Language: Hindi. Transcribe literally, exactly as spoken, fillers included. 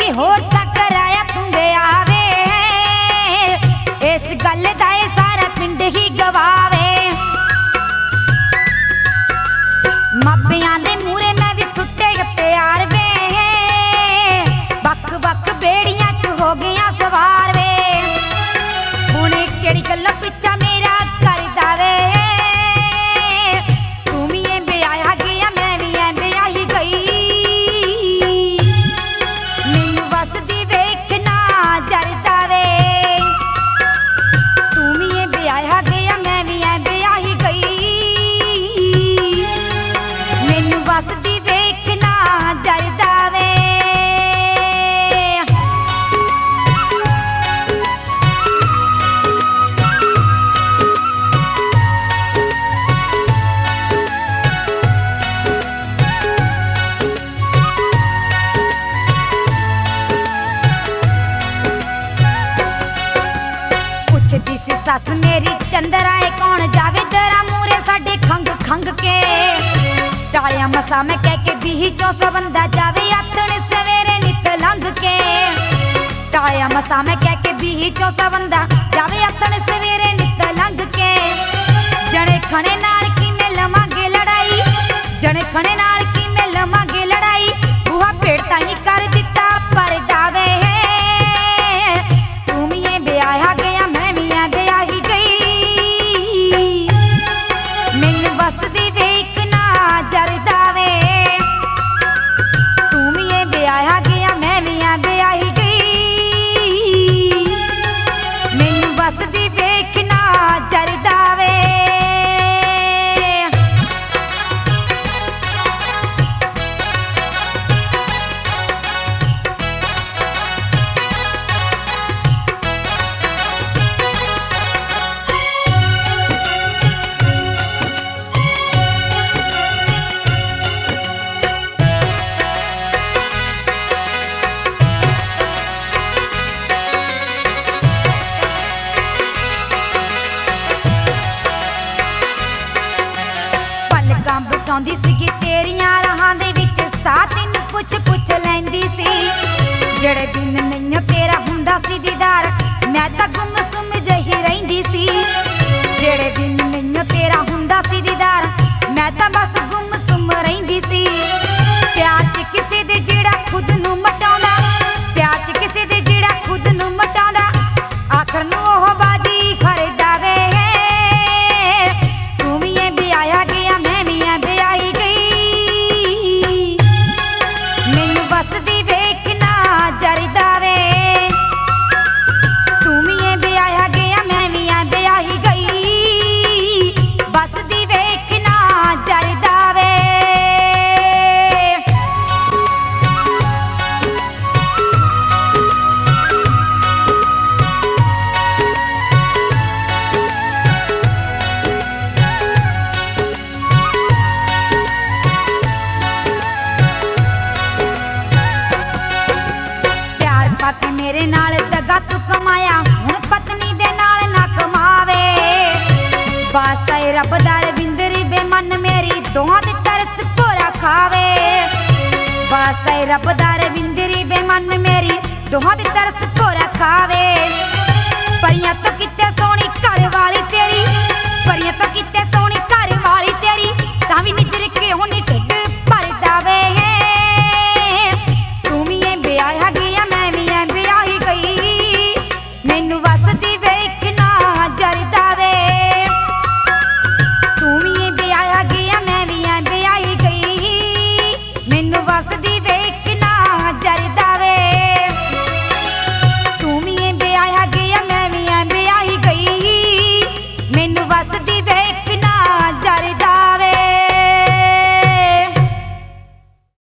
होर तक कराया तू आवे, इस गल दा सारा पिंड ही गवावे। मापियां दे मूरे मैं भी सुट्टे तैयार वे, बक बक बेड़ियां च हो गया सवार वे। हुण केड़ी गल्लां पिछा मेरा कर दावे, तू भी ए ब्याया गया मैं भी ए ब्याही गई। मैनू वसदी वेखना जरदा वे, तू भी ए ब्याया गया मैं भी ए ब्याही गई। मैनू वसदी वेखना जरदा वे। सस मेरी चंद्राए कौन जावे तेरा मूरे साडे खंग खंग के। टालिया मसा मैं कह के बीही चौसा बंदा जावे आथण सवेरे नित लंघ के। टालिया मसा मैं कह के बीही चौसा बंदा जावे आथण सवेरे नित लंघ के। जने खणे नाल की मैं लवांगे लड़ाई, जने खणे नाल की मैं लवांगे लड़ाई। बुआ पेड़ ताई कर दिता पर जावे, तू भी ए ब्याया गया मैं भी ए ब्याही गई। मैनू वसदी वेखना जरदा वे, तू भी ए ब्याया गया मैं भी ए ब्याही गई। मैनू वसदी वेखना जरदा वे। बसाउंदी सीगी तेरियां राहां दे विच, साह तैनूं पुछ पुछ लैंदी सी। जेड़े दिन नहीं तेरा हुंदा सी दीदार, मैं तां गुम सुम जही रहिंदी सी। जेड़े दिन नहीं तेरा हुंदा सी दीदार, मैं तां बस गुम सुम रहिंदी सी। प्यार च किसे दे जेड़ा खुद नूं मटाउंदा, प्यार च किसे दे जेड़ा खुद नूं मटाउंदा, आखर नूं ओह बाजी खरदा वे। तू भी ए ब्याया गया मैं भी ए ब्याही गई। मैनू वसदी वेखना जरदा वे, तू भी ए ब्याया गया मैं भी ए ब्याही गई। वसदी वेखना जरदा वे। मेरे नाल दगा तू कमाया, हुण पत्नी दे नाल ना कमावे। बासाए रब दा रविंदरी बेमन मेरी दोहां दे तरस भोरा खावे। बासाए रब दा रविंदरी बेमन मेरी दोहां दे तरस भोरा खावे। परियां तो किते सोहनी घर वाली तेरी, परियां तो किते सोहनी घर वाली तेरी, तां वी निचर के होनी ढिड भरदा वे। तू भी ए ब्याया गया मैं भी ए ब्याही गई। मैनू वसदी वेखना जरदा वे, तू भी ए ब्याया गया मैं भी ए ब्याही गई। मैनू वसदी